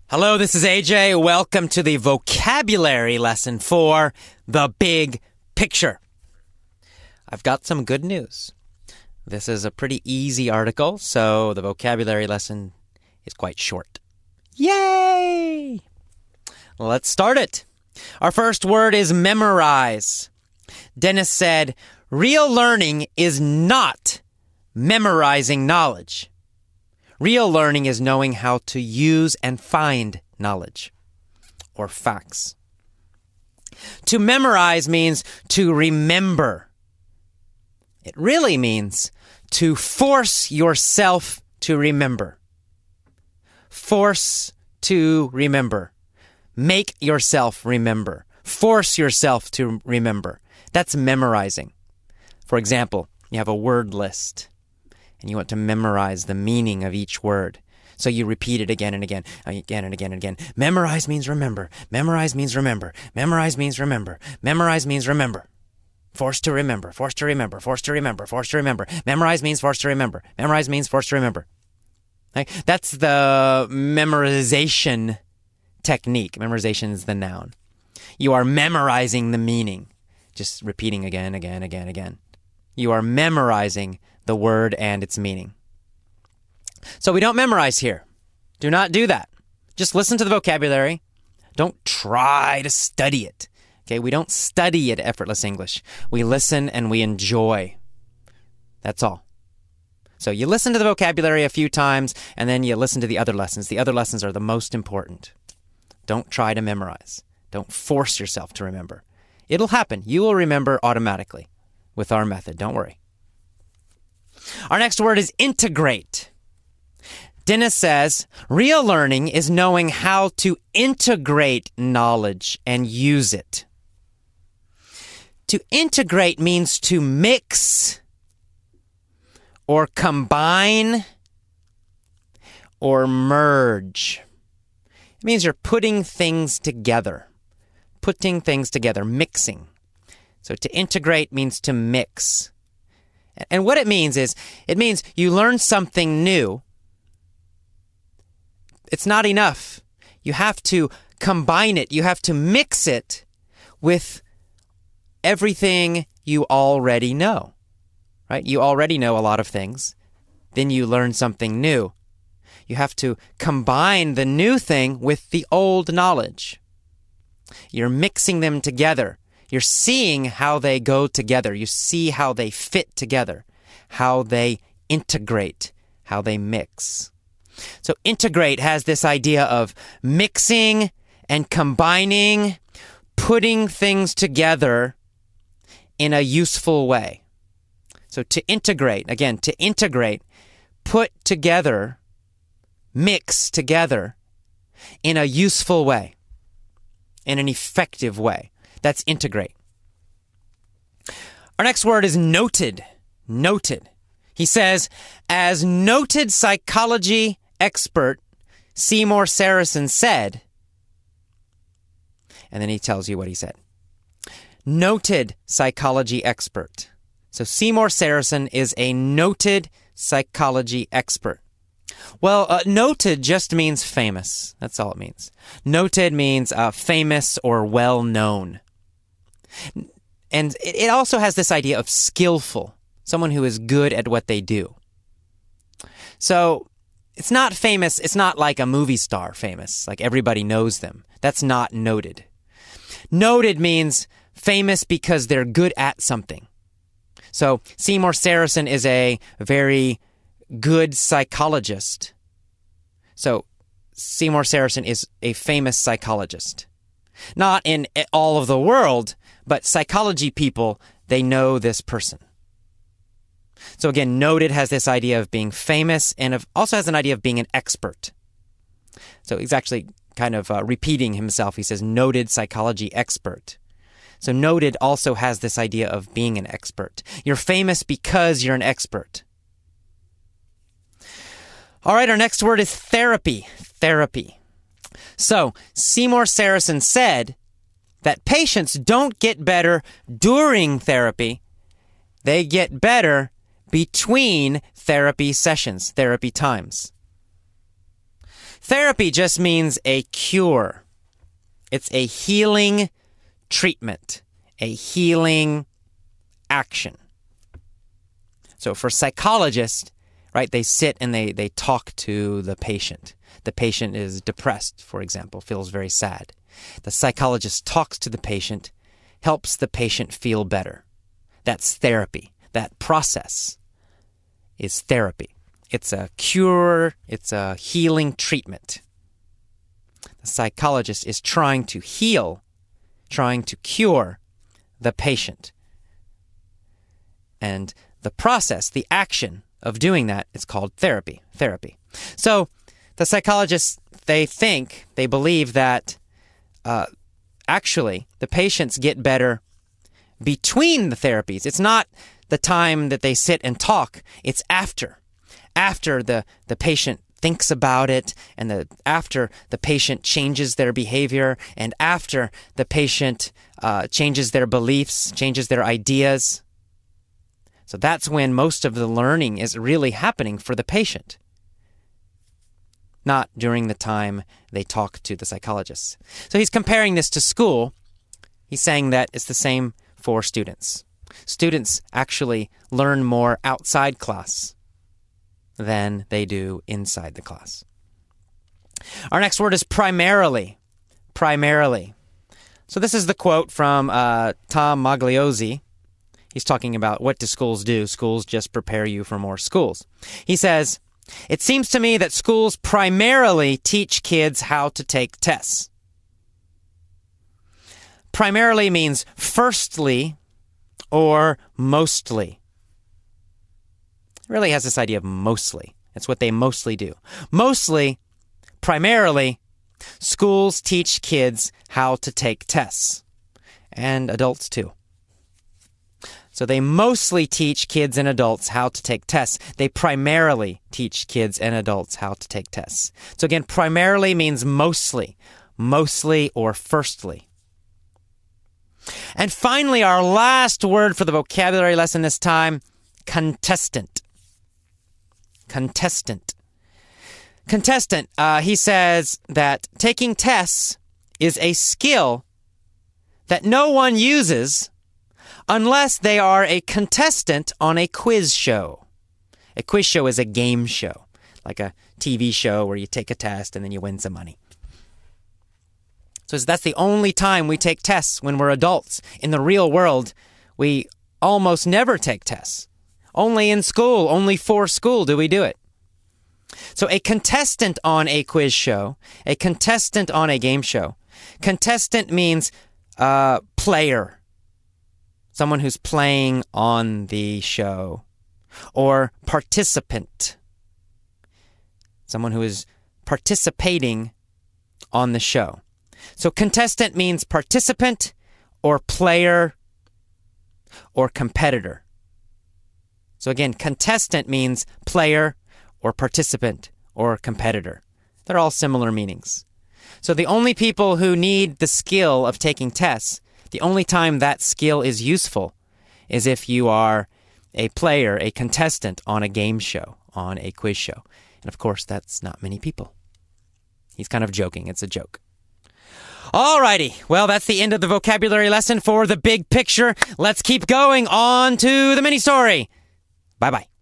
Hello, this is AJ. Welcome to the vocabulary lesson for the big picture. I've got some good news. This is a pretty easy article, so the vocabulary lesson is quite short. Yay! Let's start it. Our first word is memorize. Dennis said, real learning is not memorizing knowledge. Real learning is knowing how to use and find knowledge or facts. To memorize means to remember. It really means to force yourself to remember. Force to remember. Make yourself remember. Force yourself to remember. That's memorizing. For example, you have a word list. And you want to memorize the meaning of each word. So you repeat it again and again, again and again and again. Memorize means remember. Memorize means remember. Memorize means remember. Memorize means remember. Forced to remember. Forced to remember. Forced to remember. Forced to remember. Memorize means forced to remember. Memorize means forced to remember. Okay? That's the memorization technique. Memorization is the noun. You are memorizing the meaning. Just repeating again, again, again, again. You are memorizing the word and its meaning. So we don't memorize here. Do not do that. Just listen to the vocabulary. Don't try to study it. Okay, we don't study at Effortless English. We listen and we enjoy. That's all. So you listen to the vocabulary a few times and then you listen to the other lessons. The other lessons are the most important. Don't try to memorize. Don't force yourself to remember. It'll happen. You will remember automatically with our method. Don't worry. Our next word is integrate. Dennis says, real learning is knowing how to integrate knowledge and use it. To integrate means to mix or combine or merge. It means you're putting things together. Putting things together, mixing. So to integrate means to mix. And what it means is, it means you learn something new. It's not enough. You have to combine it. You have to mix it with everything you already know. Right? You already know a lot of things. Then you learn something new. You have to combine the new thing with the old knowledge. You're mixing them together. You're seeing how they go together. You see how they fit together, how they integrate, how they mix. So integrate has this idea of mixing and combining, putting things together in a useful way. So to integrate, again, to integrate, put together, mix together in a useful way, in an effective way. That's integrate. Our next word is noted. Noted. He says, as noted psychology expert Seymour Saracen said, and then he tells you what he said. Noted psychology expert. So Seymour Saracen is a noted psychology expert. Well, noted just means famous. That's all it means. Noted means famous or well-known. And it also has this idea of skillful, someone who is good at what they do. So it's not famous. It's not like a movie star famous, like everybody knows them. That's not noted. Noted means famous because they're good at something. So Seymour Saracen is a very good psychologist. So Seymour Saracen is a famous psychologist. Not in all of the world, but psychology people, they know this person. So again, noted has this idea of being famous and also has an idea of being an expert. So he's actually kind of repeating himself. He says noted psychology expert. So noted also has this idea of being an expert. You're famous because you're an expert. All right, our next word is therapy. Therapy. So Seymour Saracen said that patients don't get better during therapy. They get better between therapy sessions, therapy times. Therapy just means a cure. It's a healing treatment, a healing action. So for psychologists, right, they sit and they talk to the patient. The patient is depressed, for example, feels very sad. The psychologist talks to the patient, helps the patient feel better. That's therapy. That process is therapy. It's a cure. It's a healing treatment. The psychologist is trying to heal, trying to cure the patient. And the process, the action of doing that is called therapy. So the psychologists, they believe that actually the patients get better between the therapies. It's not the time that they sit and talk. It's after the patient thinks about it, and after the patient changes their behavior, and after the patient changes their beliefs, changes their ideas. So that's when most of the learning is really happening for the patient, not during the time they talk to the psychologists. So he's comparing this to school. He's saying that it's the same for students. Students actually learn more outside class than they do inside the class. Our next word is primarily. Primarily. So this is the quote from Tom Magliozzi. He's talking about what do schools do? Schools just prepare you for more schools. He says, "It seems to me that schools primarily teach kids how to take tests." Primarily means firstly or mostly. It really has this idea of mostly. It's what they mostly do. Mostly, primarily, schools teach kids how to take tests. And adults too. So they mostly teach kids and adults how to take tests. They primarily teach kids and adults how to take tests. So again, primarily means mostly or firstly. And finally, our last word for the vocabulary lesson this time, contestant. Contestant. Contestant, he says that taking tests is a skill that no one uses unless they are a contestant on a quiz show. A quiz show is a game show, like a TV show where you take a test and then you win some money. So that's the only time we take tests when we're adults. In the real world, we almost never take tests. Only in school, only for school do we do it. So a contestant on a quiz show, a contestant on a game show. Contestant means player. Someone who's playing on the show. Or participant. Someone who is participating on the show. So contestant means participant or player or competitor. So again, contestant means player or participant or competitor. They're all similar meanings. So the only people who need the skill of taking tests, the only time that skill is useful is if you are a player, a contestant on a game show, on a quiz show. And of course, that's not many people. He's kind of joking. It's a joke. Alrighty. Well, that's the end of the vocabulary lesson for the big picture. Let's keep going on to the mini story. Bye-bye.